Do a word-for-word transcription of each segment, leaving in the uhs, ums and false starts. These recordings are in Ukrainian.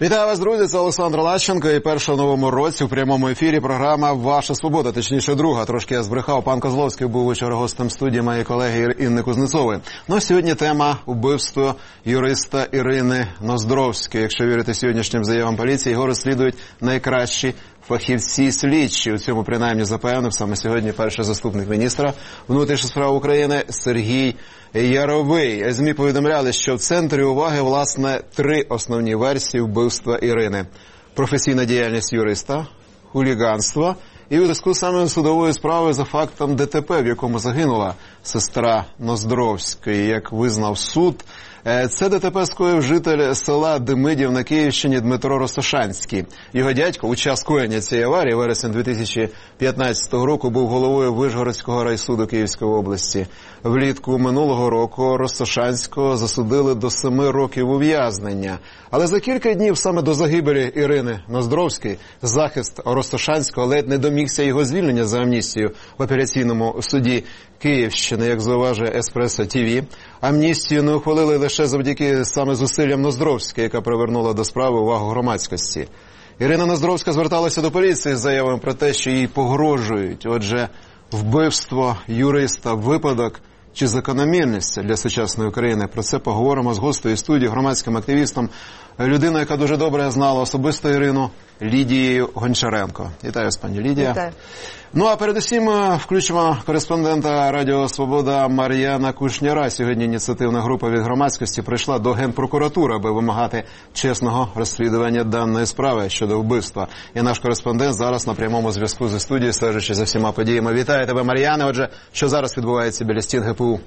Вітаю вас, друзі, це Олександр Лащенко і перша в новому році в прямому ефірі програма «Ваша свобода», точніше друга. Трошки я збрехав, пан Козловський був вчора гостем студії моєї колеги Інни Кузнецової. Ну, сьогодні тема вбивство юриста Ірини Ноздровської. Якщо вірити сьогоднішнім заявам поліції, його розслідують найкращі фахівці слідчі. У цьому принаймні запевнив саме сьогодні перший заступник міністра внутрішніх справ України Сергій Яровий. ЗМІ повідомляли, що в центрі уваги, власне, три основні версії вбивства Ірини. Професійна діяльність юриста, хуліганство і у зв'язку з саме судовою справою за фактом ДТП, в якому загинула сестра Ноздровської. Як визнав суд, це ДТП скоїв житель села Демидів на Київщині Дмитро Ростошанський. Його дядько у час коєння цієї аварії, вересень дві тисячі п'ятнадцятого року, був головою Вишгородського райсуду Київської області. Влітку минулого року Ростошанського засудили до семи років ув'язнення. Але за кілька днів саме до загибелі Ірини Ноздровської захист Ростошанського ледь не домігся його звільнення за амністію в апеляційному суді Київщини, як зауважує Еспресо ТВ. Амністію не ухвалили лише завдяки саме зусиллям Ноздровської, яка привернула до справи увагу громадськості. Ірина Ноздровська зверталася до поліції з заявами про те, що їй погрожують. Отже, вбивство юриста – випадок чи закономірність для сучасної України? Про це поговоримо з гостею студії, громадським активістом, людиною, яка дуже добре знала особисто Ірину, Лідією Гончаренко. Вітаю вас, пані Лідія. Вітаю. Ну, а передусім включимо кореспондента Радіо Свобода Мар'яна Кушняра. Сьогодні ініціативна група від громадськості прийшла до Генпрокуратури, аби вимагати чесного розслідування даної справи щодо вбивства. І наш кореспондент зараз на прямому зв'язку зі студією, стежачи за всіма подіями. Вітаю тебе, Мар'яне. Отже, що зараз відбувається біля стін ГПУ?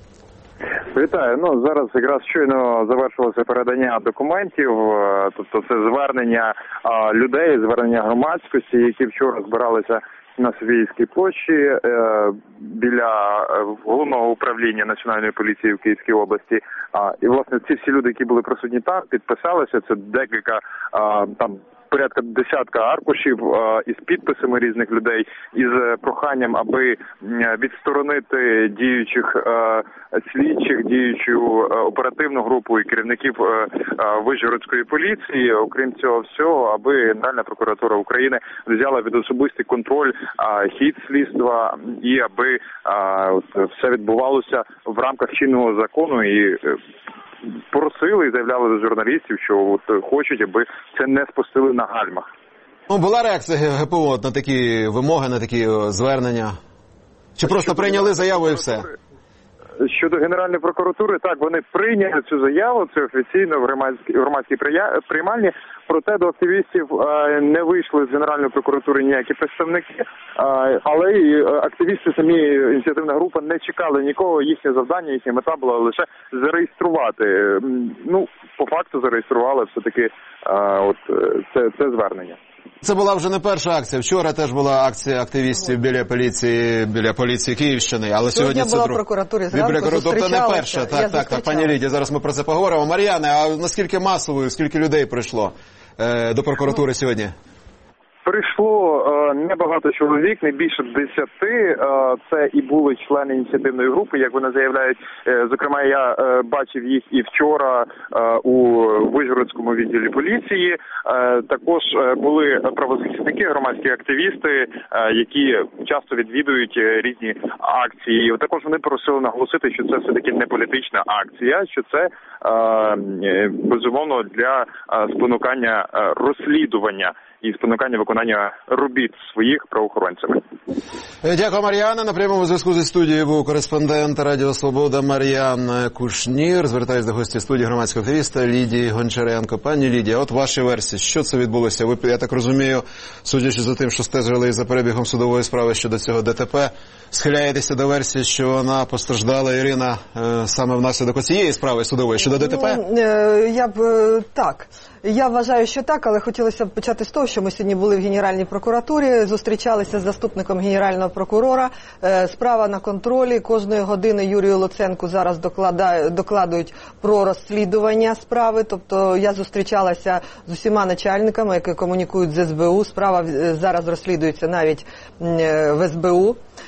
Вітаю. Ну, зараз якраз щойно завершилося передання документів, тобто це звернення а, людей, звернення громадськості, які вчора збиралися на Софійській площі е, біля головного управління Національної поліції в Київській області. А, і, власне, ці всі люди, які були присутні там, підписалися, це декілька а, там порядка десятка аркушів е, із підписами різних людей, із проханням, аби відсторонити діючих е, слідчих, діючу е, оперативну групу і керівників е, е, Вишгородської поліції. Окрім цього всього, аби Генеральна прокуратура України взяла від особистий контроль е, хід слідства і аби е, от, все відбувалося в рамках чинного закону і е, просили і заявляли до журналістів, що от хочуть, аби це не спустили на гальмах. Ну, була реакція ГПУ на такі вимоги, на такі звернення? Чи просто щодо прийняли заяву і все? Щодо Генеральної прокуратури, так, вони прийняли цю заяву, це офіційно в громадській, громадській приймальні, проте до активістів е, не вийшли з Генеральної прокуратури ніякі представники, е, але і активісти, самі ініціативна група, не чекали нікого, їхнє завдання, їхня мета була лише зареєструвати. Ну, по факту зареєстрували все-таки е, от, це, це звернення. Це була вже не перша акція. Вчора теж була акція активістів біля поліції, біля поліції Київщини, але сьогодні, сьогодні це була прокуратура зранку, тобто не перша. Так, так, так, пані Лідія, зараз ми про це поговоримо. Мар'яне, а наскільки масовою, скільки людей прийшло е, до прокуратури сьогодні? Прийшло е, небагато чоловік, не більше десяти. Е, це і були члени ініціативної групи, як вони заявляють. Е, зокрема, я е, бачив їх і вчора е, у Вишгородському відділі поліції. Е, також е, були правозахисники, громадські активісти, е, які часто відвідують різні акції. Також вони просили наголосити, що це все-таки не політична акція, що це е, безумовно для спонукання розслідування і спонукання виконання робіт своїх правоохоронцями. Дякую, Мар'яна. На прямому зв'язку зі студією був кореспондент Радіо Свобода Мар'ян Кушнір. Звертаюсь до гості студії громадського активіста Лідії Гончаренко. Пані Лідія, от ваші версії, що це відбулося? Ви, я так розумію, судячи за тим, що стежили за перебігом судової справи щодо цього ДТП, схиляєтеся до версії, що вона постраждала, Ірина, е, саме внаслідок цієї справи судової щодо ДТП? Ну, е, я б е, так. Я вважаю, що так, але хотілося б почати з того, що ми сьогодні були в Генеральній прокуратурі, зустрічалися з заступником Генерального прокурора. Е, справа на контролі. Кожної години Юрію Луценку зараз докладає, докладують про розслідування справи. Тобто я зустрічалася з усіма начальниками, які комунікують з ес бе у. Справа зараз розслідується навіть в ес бе у.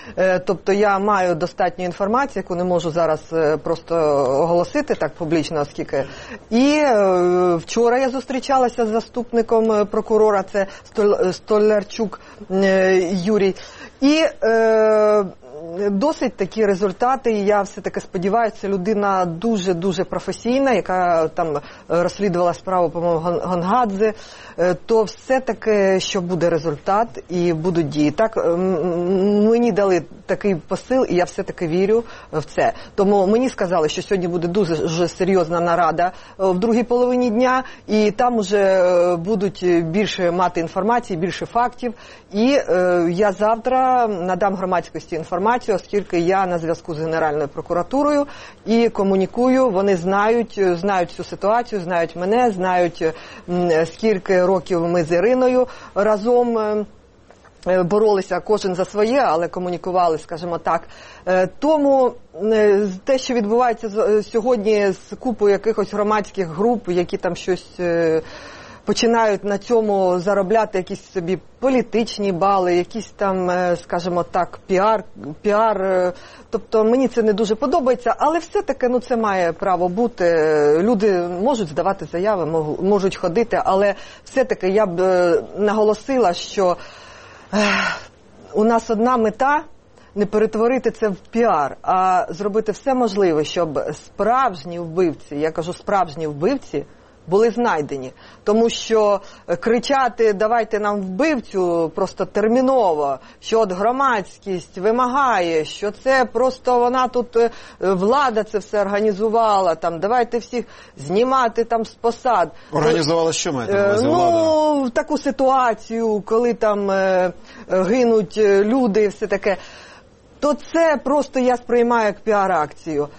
Тобто я маю достатньо інформації, яку не можу зараз просто оголосити так публічно, оскільки. І вчора я зустрічалася з заступником прокурора, це Столярчук Юрій. І е, досить такі результати, і я все-таки сподіваюся, людина дуже-дуже професійна, яка там розслідувала справу, по-моєму, Гонгадзе, то все-таки, що буде результат і будуть дії. Так, мені дали такий посил, і я все-таки вірю в це. Тому мені сказали, що сьогодні буде дуже серйозна нарада в другій половині дня, і там уже будуть більше мати інформації, більше фактів. І е, я завтра надам громадськості інформацію, оскільки я на зв'язку з Генеральною прокуратурою і комунікую, вони знають, знають цю ситуацію, знають мене, знають, скільки років ми з Іриною разом боролися, кожен за своє, але комунікували, скажімо так. Тому те, що відбувається сьогодні з купою якихось громадських груп, які там щось починають на цьому заробляти якісь собі політичні бали, якісь там, скажімо так, піар, піар. Тобто мені це не дуже подобається, але все-таки ну, це має право бути. Люди можуть здавати заяви, можуть ходити, але все-таки я б наголосила, що у нас одна мета – не перетворити це в піар, а зробити все можливе, щоб справжні вбивці, я кажу справжні вбивці, були знайдені. Тому що кричати «давайте нам вбивцю» просто терміново, що от громадськість вимагає, що це просто вона тут, влада це все організувала, там, давайте всіх знімати там з посад. Організувала що маєте на увазі влада? Ну, таку ситуацію, коли там е, гинуть люди і все таке. То це просто я сприймаю як піар-акцію.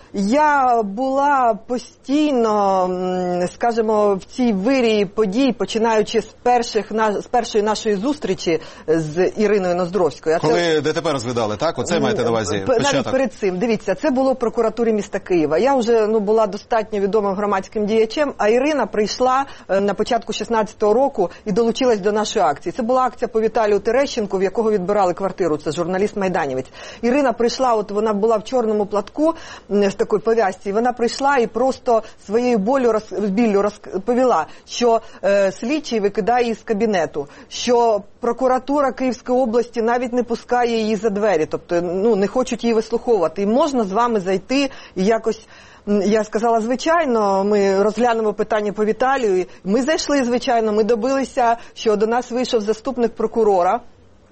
Я була постійно, скажімо, в цій вирії подій, починаючи з, перших, з першої нашої зустрічі з Іриною Ноздровською. А Коли це... ДТП розглядали, так? Оце маєте на увазі? Навіть початок? перед цим. Дивіться, це було в прокуратурі міста Києва. Я вже ну, була достатньо відомим громадським діячем, а Ірина прийшла на початку шістнадцятого року і долучилась до нашої акції. Це була акція по Віталію Терещенку, в якого відбирали квартиру. Це журналіст-майданівець. Ірина прийшла, от вона була в чорному платку з такої пов'язці, вона прийшла і просто своєю болю, роз, біллю розповіла, що е, слідчий викидає її з кабінету, що прокуратура Київської області навіть не пускає її за двері, тобто ну, не хочуть її вислуховувати. І можна з вами зайти і якось... Я сказала, звичайно, ми розглянемо питання по Віталію. Ми зайшли, звичайно, ми добилися, що до нас вийшов заступник прокурора,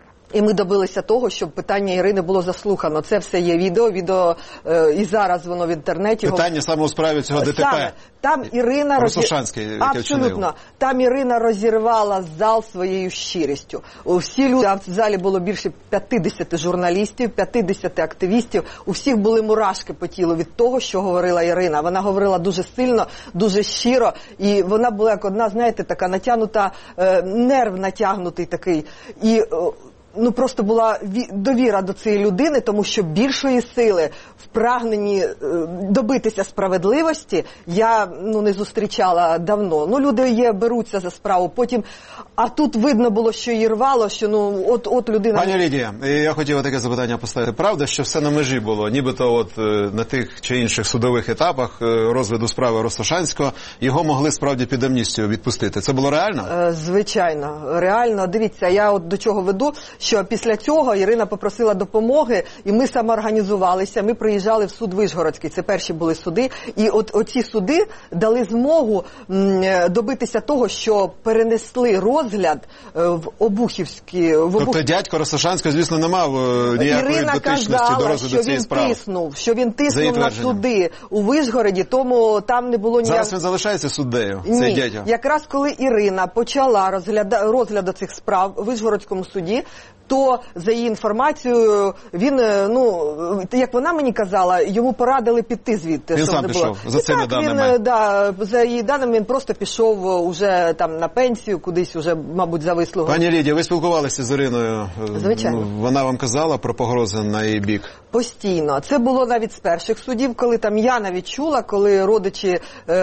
і ми добилися того, щоб питання Ірини було заслухано. Це все є відео, відео е, і зараз воно в інтернеті. Питання саме у справі цього ДТП. Саме. Там Ірина Росошанський, абсолютно. Там Ірина розірвала зал своєю щирістю. Всі люди, в залі було більше п'ятдесят журналістів, п'ятдесят активістів. У всіх були мурашки по тілу від того, що говорила Ірина. Вона говорила дуже сильно, дуже щиро. І вона була як одна, знаєте, така натягнута, е, нерв натягнутий такий. І ну просто була довіра до цієї людини, тому що більшої сили в прагненні добитися справедливості я ну не зустрічала давно. Ну люди є, беруться за справу. Потім, а тут видно було, що її рвало, що ну от от людина. Пані Лідія, я хотів таке запитання поставити. Правда, що все на межі було, нібито от на тих чи інших судових етапах розгляду справи Росошанського його могли справді під амністію відпустити. Це було реально? Звичайно, реально. Дивіться, я от до чого веду, що після цього Ірина попросила допомоги, і ми самоорганізувалися, ми приїжджали в суд Вишгородський, це перші були суди, і от оці суди дали змогу м, добитися того, що перенесли розгляд в Обухівський... В Обух... Тобто дядько Росошанського, звісно, не мав ніякої Ірина дотичності казала, до розгляду цієї справи. Що він тиснув, що він тиснув на суди у Вишгороді, тому там не було ніяк... Зараз він залишається суддею, Ні. цей дядько? Якраз коли Ірина почала розгляда... розгляд цих справ у Вишгородському суді, то, за її інформацією, він, ну, як вона мені казала, йому порадили піти звідти. Він щоб сам не пішов, було. за цими так, даними? Він, да, за її даними, він просто пішов уже там на пенсію, кудись уже, мабуть, за вислугою. Пані Лідія, ви спілкувалися з Іриною? Звичайно. Вона вам казала про погрози на її бік? Постійно. Це було навіть з перших судів, коли там я навіть чула, коли родичі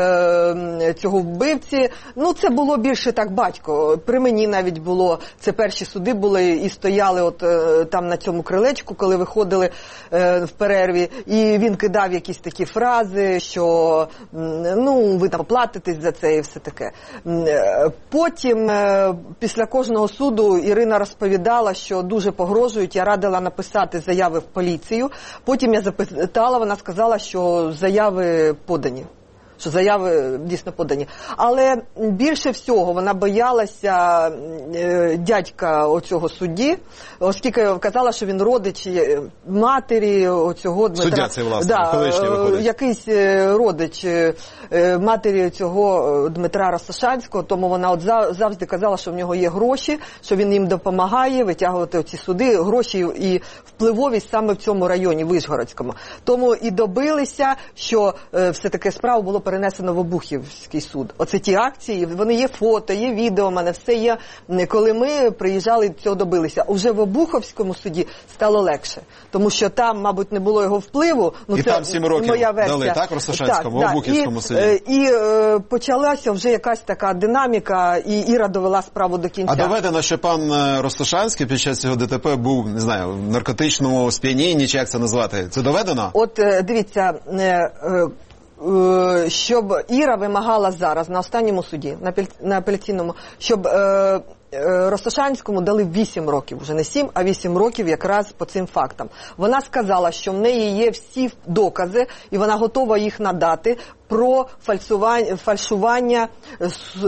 е, цього вбивці, ну, це було більше так батько. При мені навіть було, це перші суди були, і стояли стояли от е, там на цьому крилечку, коли виходили е, в перерві, і він кидав якісь такі фрази, що ну, ви там платитесь за це і все таке. Е, потім, е, після кожного суду, Ірина розповідала, що дуже погрожують, я радила написати заяви в поліцію. Потім я запитала, вона сказала, що заяви подані. Що заяви дійсно подані. Але більше всього вона боялася е, дядька оцього судді, оскільки казала, що він родич матері оцього Дмитра. Суддя цей, власне, да, колишній виходить. Якийсь родич е, матері цього Дмитра Ростошанського, тому вона от завжди казала, що в нього є гроші, що він їм допомагає витягувати ці суди, гроші і впливовість саме в цьому районі, Вишгородському. Тому і добилися, що е, все-таки справу було перенесено в Обухівський суд. Оце ті акції, вони є фото, є відео, в мене все є. Коли ми приїжджали, цього добилися. Уже в Обухівському суді стало легше, тому що там, мабуть, не було його впливу. Ну, і це там сім років моя версія. дали, так, Ростошанському, в Обухівському і, суді. І, і е, почалася вже якась така динаміка, і Іра довела справу до кінця. А доведено, що пан Ростошанський під час цього ДТП був, не знаю, в наркотичному сп'янінні, чи як це назвати? Це доведено? От, е, дивіться, е, е, щоб Іра вимагала зараз на останньому суді, на, апель... на апеляційному, щоб е, е, Ростошанському дали вісім років, вже не сім, а вісім років якраз по цим фактам. Вона сказала, що в неї є всі докази, і вона готова їх надати про фальсування, фальшування е,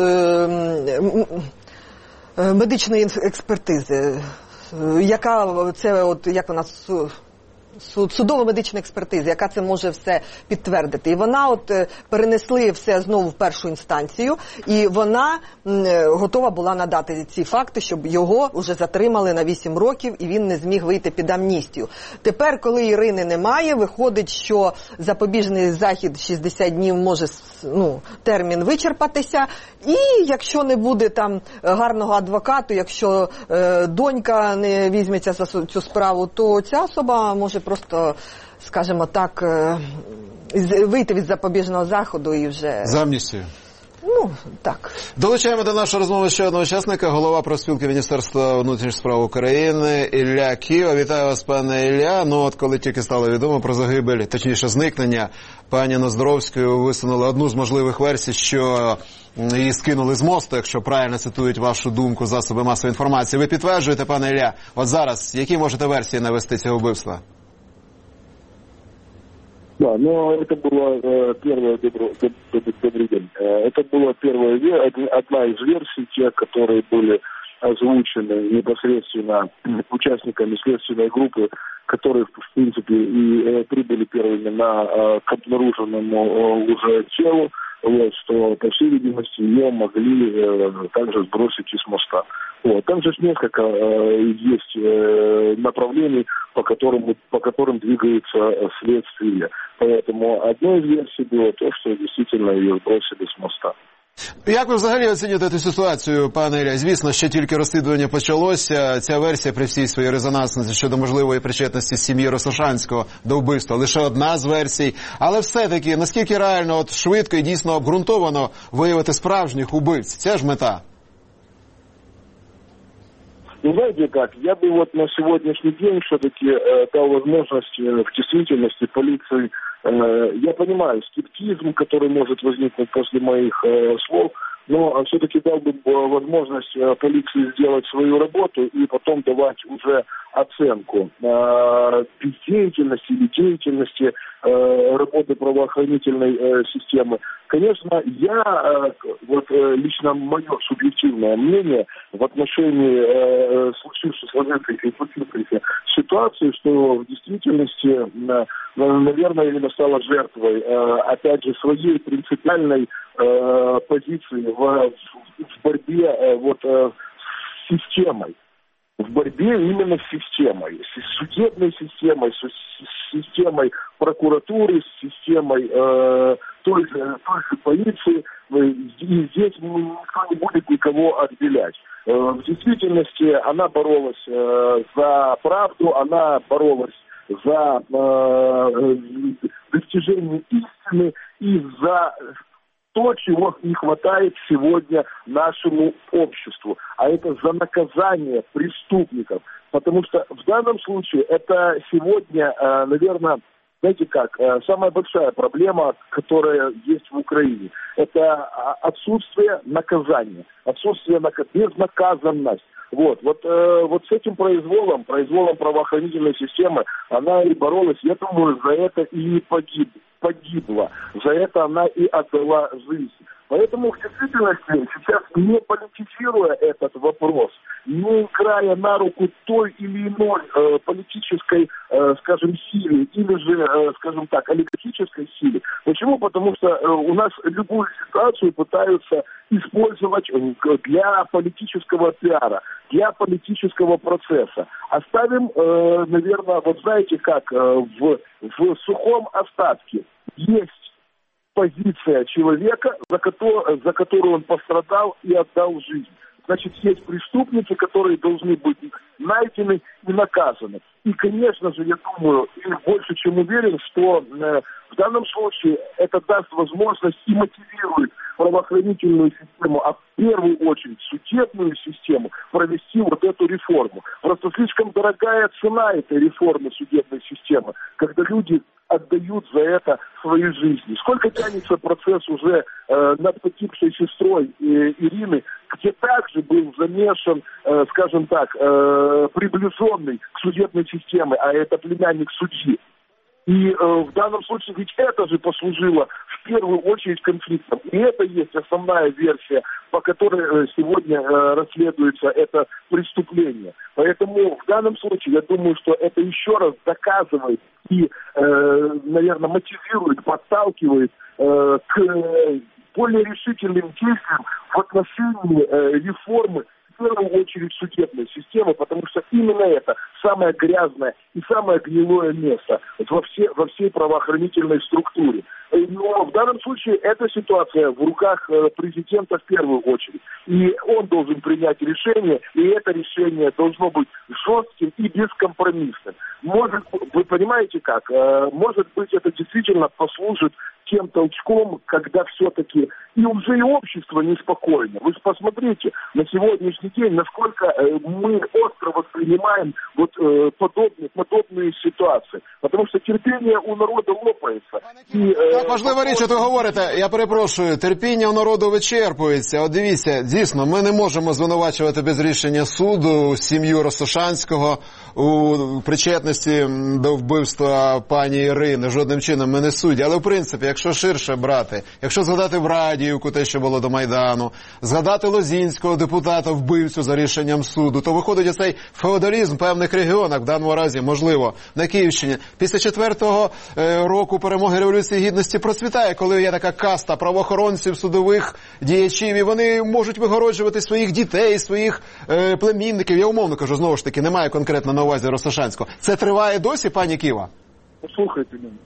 е, медичної експертизи, яка це, от як вона судово-медична експертиза, яка це може все підтвердити. І вона от перенесли все знову в першу інстанцію, і вона готова була надати ці факти, щоб його вже затримали на вісім років, і він не зміг вийти під амністію. Тепер, коли Ірини немає, виходить, що запобіжний захід шістдесят днів може, ну, термін вичерпатися, і якщо не буде там гарного адвокату, якщо е, донька не візьметься за цю справу, то ця особа може просто, скажімо так, вийти від запобіжного заходу і вже... За амністію. Ну, так. Долучаємо до нашої розмови ще одного учасника, голова профспілки Міністерства внутрішніх справ України Ілля Кива. Вітаю вас, пане Ілля. Ну, от коли тільки стало відомо про загибель, точніше зникнення пані Ноздоровської, висунули одну з можливих версій, що її скинули з мосту, якщо правильно цитують вашу думку засоби масової інформації. Ви підтверджуєте, пане Ілля, от зараз, які можете версії навести цього вбивства? Да, но это было э, первое, добро, добрый день, это была первая, одна из версий, те, которые были озвучены непосредственно участниками следственной группы, которые, в принципе, и э, прибыли первыми на, э, к обнаруженному э, уже телу, вот, что, по всей видимости, ее могли э, также сбросить из моста. Вот. Там же несколько э, есть э, направлений, по которым, по которым двигается следствие. Поэтому одной из версий было то, что действительно ее сбросили с моста. Як ви взагалі оцінюєте цю ситуацію, пане Ілля? Звісно, ще тільки розслідування почалося. Ця версія при всій своїй резонансності щодо можливої причетності сім'ї Ростошанського до вбивства лише одна з версій. Але все-таки, наскільки реально, от швидко і дійсно обґрунтовано виявити справжніх убивць? Це ж мета. Ну, знаете как, я бы вот на сегодняшний день все-таки э, дал возможность э, в действительности полиции, э, я понимаю скептизм, который может возникнуть после моих э, слов, но все-таки дал бы возможность э, полиции сделать свою работу и потом давать уже оценку э, бездеятельности или деятельности э, работы правоохранительной э, системы. Конечно, я, э, вот э, лично мое субъективное мнение в отношении э, случившейся, сложившейся и случившейся ситуации, что в действительности, э, наверное, именно стала жертвой, э, опять же, своей принципиальной э, позиции в, в борьбе э, вот, э, с системой. В борьбе именно с системой, с судебной системой, с системой прокуратуры, с системой э, той, же, той же полиции. И здесь никто не будет никого отделять. Э, в действительности она боролась э, за правду, она боролась за э, достижение истины и за то, чего не хватает сегодня нашему обществу, а это за наказание преступников, Потому что в данном случае это сегодня, наверное, знаете как, самая большая проблема, которая есть в Украине, это отсутствие наказания, отсутствие нак... безнаказанность. Вот, вот, э, вот с этим произволом, произволом правоохранительной системы, она и боролась, я думаю, за это и погиб, погибла, за это она и отдала жизнь. Поэтому в действительности сейчас, не политизируя этот вопрос, не играя на руку той или иной э, политической, э, скажем, силе, или же, э, скажем так, олигархической силе. Почему? Потому что э, у нас любую ситуацию пытаются использовать для политического пиара, для политического процесса. Оставим, э, наверное, вот знаете как, э, в, в сухом остатке есть позиция человека, за, который, за которую он пострадал и отдал жизнь. Значит, есть преступники, которые должны быть найдены и наказаны. И, конечно же, я думаю, и больше чем уверен, что э, в данном случае это даст возможность и мотивирует правоохранительную систему, а в первую очередь судебную систему, провести вот эту реформу. Просто слишком дорогая цена этой реформы судебной системы, когда люди отдают за это свои жизни. Сколько тянется процесс уже э, над погибшей сестрой э, Ирины, где также был замешан, э, скажем так, э, приближенный к судебной системе, а это племянник судьи. И э, в данном случае ведь это же послужило в первую очередь конфликтом. И это есть основная версия, по которой э, сегодня э, расследуется это преступление. Поэтому в данном случае я думаю, что это еще раз доказывает и, э, наверное, мотивирует, подталкивает э, к э, более решительным действиям в отношении э, реформы, в первую очередь, судебной системы, потому что именно это самое грязное и самое гнилое место во, все, во всей правоохранительной структуре. Но в данном случае эта ситуация в руках президента в первую очередь. И он должен принять решение, и это решение должно быть жестким и бескомпромиссным. Может, вы понимаете как? Может быть, это действительно послужит тем толчком, когда все-таки и уже и общество неспокойно. Вы же посмотрите на сегодняшний день, насколько мы остро воспринимаем вот э, подобные, подобные ситуации. Потому що терпіння у народу лопається. І, е, так, важлива річ, що ви говорите, я перепрошую, терпіння у народу вичерпується. От дивіться, дійсно, ми не можемо звинувачувати без рішення суду сім'ю Ростошанського у причетності до вбивства пані Ірини. Жодним чином ми не судді. Але в принципі, якщо ширше брати, якщо згадати Врадіївку, те, що було до Майдану, згадати Лозінського депутата, вбивцю за рішенням суду, то виходить оцей феодалізм в певних регіонах, в даному разі, можливо, на Київщині. Після четвертого е, року перемоги Революції Гідності процвітає, коли є така каста правоохоронців, судових діячів, і вони можуть вигороджувати своїх дітей, своїх е, племінників. Я умовно кажу, знову ж таки, немає конкретно на увазі Ростошанського. Це триває досі, пані Ківа? Послухайте мене.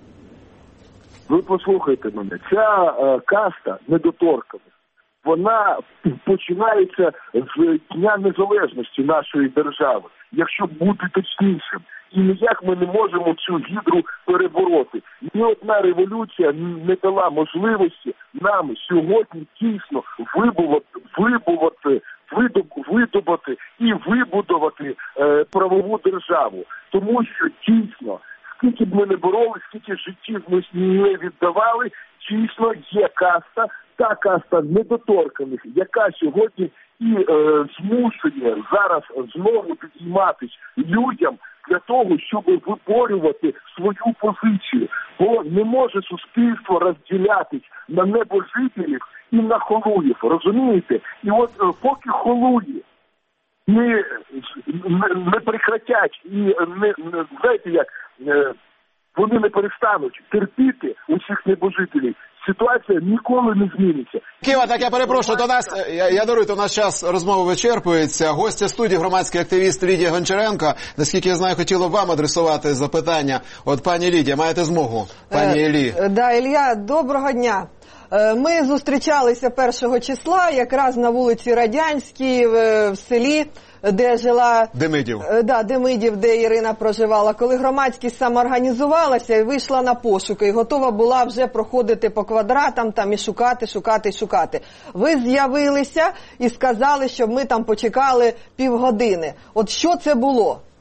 Ви послухайте мене. Ця е, каста недоторканих, вона починається з Дня Незалежності нашої держави, якщо бути точнішим. І ніяк ми не можемо цю гідру перебороти. Ні одна революція не дала можливості нам сьогодні дійсно вибувати, вибувати, видобути і вибудувати е, правову державу. Тому що дійсно, скільки б ми не боролися, скільки життів ми не віддавали, дійсно є каста, та каста недоторканих, яка сьогодні і е, змушує зараз знову підійматись людям для того, щоб виборювати свою позицію. Бо не може суспільство розділятись на небожителів і на холуїв, розумієте? І от е, поки холуї не, не, не прекратять і не, не знаєте як, е, вони не перестануть терпіти усіх небожителів, ситуація ніколи не зміниться. Ківа, так я перепрошую, до нас, я, я дарую, у нас час розмови вичерпується. Гостя студії, громадський активіст Лідія Гончаренко. Наскільки я знаю, хотіла вам адресувати запитання. От пані Лідія, маєте змогу? Пані Іллі. Е, да, Ілля, доброго дня. Ми зустрічалися першого числа якраз на вулиці Радянській в селі, де жила... Демидів. Да, Демидів, де Ірина проживала. Коли громадськість самоорганізувалася і вийшла на пошуки, і готова була вже проходити по квадратам там і шукати, шукати, шукати. Ви з'явилися і сказали, щоб ми там почекали півгодини. От що це було?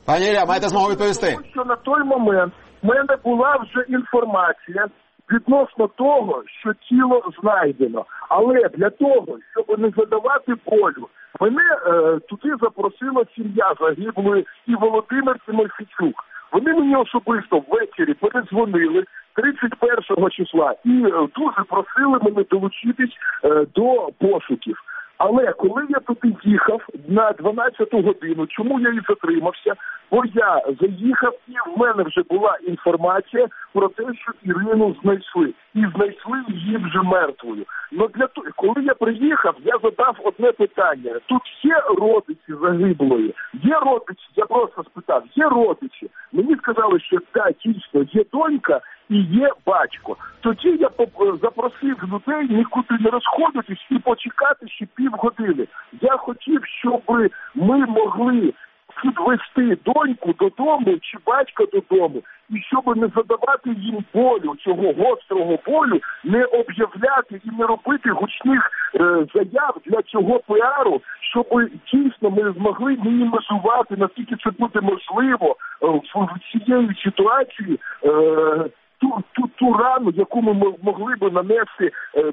Пані Ілля, маєте змогу відповісти. Тому що на той момент в мене була вже інформація відносно того, що тіло знайдено. Але для того, щоб не задавати болю, мене е, туди запросила сім'я загиблої і Володимир Тимофійчук. Вони мені особисто ввечері передзвонили тридцять першого числа і е, дуже просили мене долучитись е, до пошуків. Але коли я туди їхав на дванадцяту годину, чому я і затримався? Бо я заїхав і в мене вже була інформація про те, що Ірину знайшли. І знайшли її вже мертвою. Но для того, коли я приїхав, я задав одне питання. Тут є родичі загиблої? Є родичі? Я просто спитав, є родичі? Мені сказали, що так, дійсно, є донька і є батько. Тоді я запросив людей нікуди не розходитись і почекати ще півгодини. Я хотів, щоб ми могли відвести доньку додому чи батька додому, і щоб не задавати їм болю, цього гострого болю, не об'являти і не робити гучних е, заяв для цього піару, щоб дійсно ми змогли мінімізувати, наскільки це буде можливо е, в цієї ситуації, е, Ту, ту, ту рану, яку ми могли би нанести,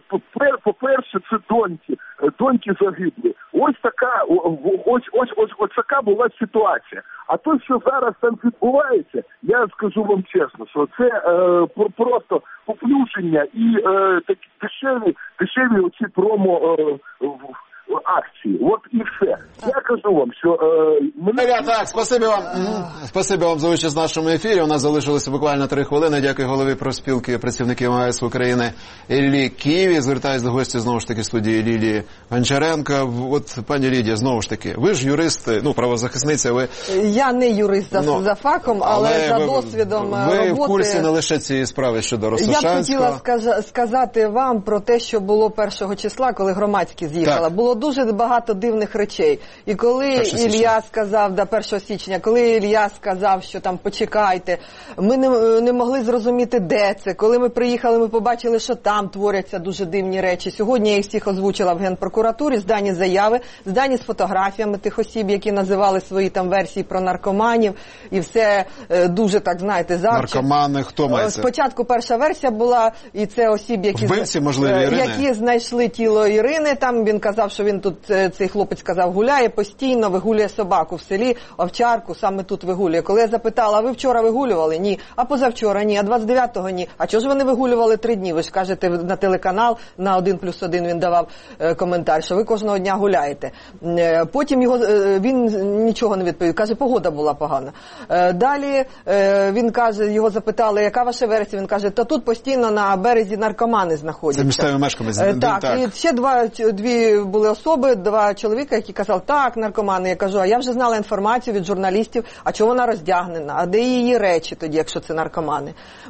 по-перше, це доньки, доньки загиблі. Ось така, ось, ось, ось, ось така була ситуація. А то, що зараз там відбувається, я скажу вам чесно, що це е, просто поплюшення і е, такі дешеві, дешеві оці промо е, акції. От і все. Я кажу вам, що... Е, мене... Так, так, спасибі вам. Спасибі вам за участь в нашому ефірі. У нас залишилося буквально три хвилини. Дякую голові профспілки працівників МВС України Іллі Києві. Звертаюсь до гості знову ж таки студії Лілії Гончаренко. От, пані Лідія, знову ж таки, ви ж юрист, ну, правозахисниця, ви... Я не юрист за, ну, за фахом, але, але за ви, досвідом ви роботи... Ви в курсі не лише цієї справи щодо Росошанського. Я б хотіла сказ... сказати вам про те, що було першого числа, коли громадські з'їхала. Було дуже багато дивних речей. І коли Ілля сказав, да, першого січня, коли Ілля сказав, що там почекайте, ми не, не могли зрозуміти, де це. Коли ми приїхали, ми побачили, що там творяться дуже дивні речі. Сьогодні я їх всіх озвучила в Генпрокуратурі, здані заяви, здані з фотографіями тих осіб, які називали свої там версії про наркоманів. І все дуже, так, знаєте, завче. Наркомани, хто мається? Спочатку перша версія була, і це осіб, які, вбивці, можливо, Ірини. які знайшли тіло Ірини. Там він казав, що він тут, цей хлопець казав, гуляє постійно, вигулює собаку в селі, овчарку, саме тут вигулює. Коли я запитала, а ви вчора вигулювали? Ні. А позавчора? Ні. А двадцять дев'ятого? Ні. А чого ж вони вигулювали три дні? Ви ж кажете, на телеканал, на один плюс один він давав е, коментар, що ви кожного дня гуляєте. Е, потім його, е, він нічого не відповів. Каже, погода була погана. Е, далі е, він каже, його запитали, яка ваша версія? Він каже, та тут постійно на березі наркомани знаходяться. Це місцеві мешканці. Е, так, так, і ще два, дві були особи, два чоловіка, які казали, так, наркомани. Я кажу, а я вже знала інформацію від журналістів, а чого вона роздягнена, а де її речі тоді, якщо це наркомани.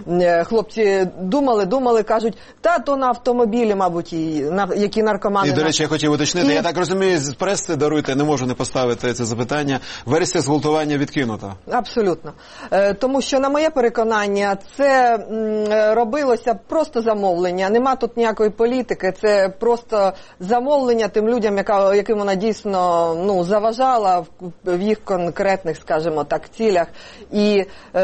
Хлопці думали, думали, кажуть, та то на автомобілі, мабуть, її, на, які наркомани. І, до речі, я хотів уточнити, і... я так розумію, з преси, даруйте, не можу не поставити це запитання, версія зґвалтування відкинута. Абсолютно. Тому що, на моє переконання, це робилося просто замовлення, нема тут ніякої політики, це просто замовлення тим людям, яка, яким вона дійсно, ну, заважала в, в їх конкретних, скажімо так, цілях. І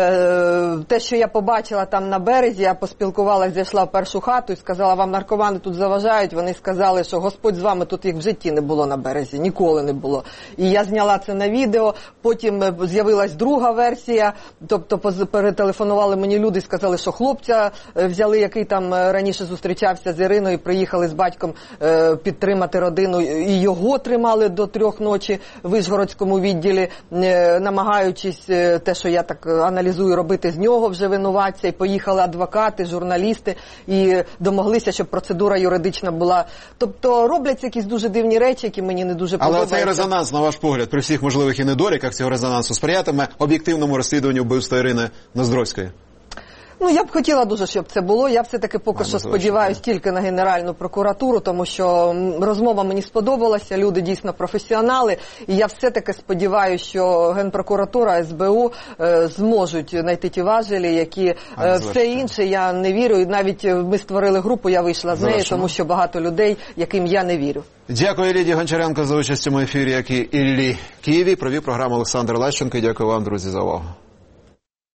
е, те, що я побачила там на березі, я поспілкувалася, зайшла в першу хату і сказала, вам наркомани тут заважають. Вони сказали, що Господь з вами, тут їх в житті не було на березі, ніколи не було. І я зняла це на відео, потім з'явилась друга версія, тобто перетелефонували мені люди і сказали, що хлопця взяли, який там раніше зустрічався з Іриною, приїхали з батьком е, підтримати родину, і його тримали до трьох ночі в Вишгородському відділі, намагаючись те, що я так аналізую, робити з нього вже винуватця, і поїхали адвокати, журналісти, і домоглися, щоб процедура юридична була. Тобто робляться якісь дуже дивні речі, які мені не дуже подобаються. Але цей резонанс, на ваш погляд, при всіх можливих і недоліках цього резонансу сприятиме об'єктивному розслідуванню вбивства Ірини Ноздровської? Ну, я б хотіла дуже, щоб це було. Я все-таки поки Маємо що сподіваюся тільки на Генеральну прокуратуру, тому що м, розмова мені сподобалася, люди дійсно професіонали, і я все-таки сподіваюся, що Генпрокуратура, ес бе у е, зможуть знайти ті важелі, які е, А, все інше я не вірю. І навіть е, ми створили групу, я вийшла з неї, Завершимо. тому що багато людей, яким я не вірю. Дякую Лідії Гончаренко за участь у моєму ефірі, як і Іллі Києві. Провів програму Олександр Лащенко. І дякую вам, друзі, за увагу.